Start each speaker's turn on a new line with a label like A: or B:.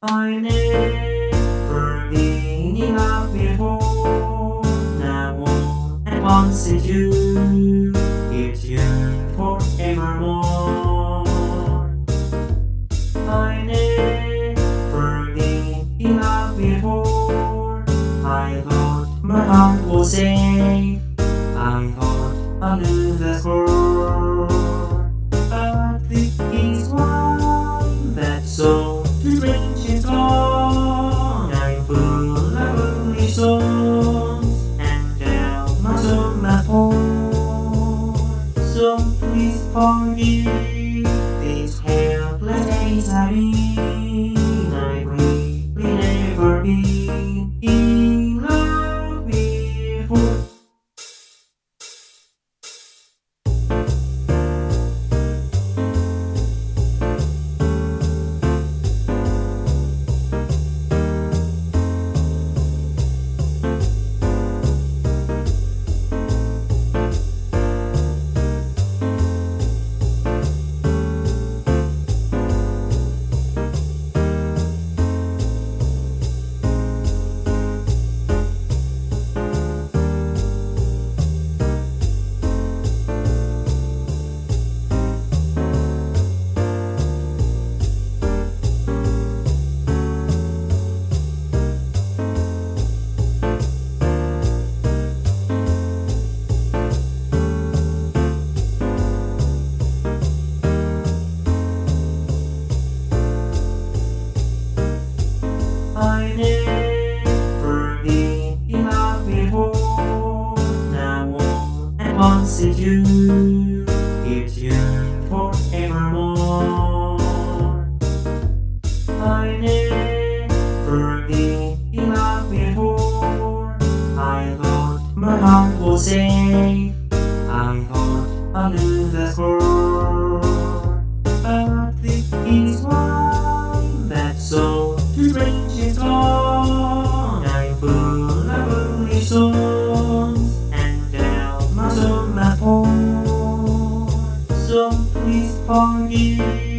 A: I never been up before. Now all at once is you, it's you forevermore. I never been up before. I thought my heart was safe. I thought I knew the score. But this is one that's so strange and gone. I'm full of only songs and tell my soul my phone. So please forgive this helpless days I've been. I've really never been in love before. I never been in love before. Now all at once is you, it's you forevermore. I never been in love before. I thought my heart was safe. I thought I knew the score. But this is one that's so strange and gone. I'm full of only songs and tell my soul my phone. So please forgive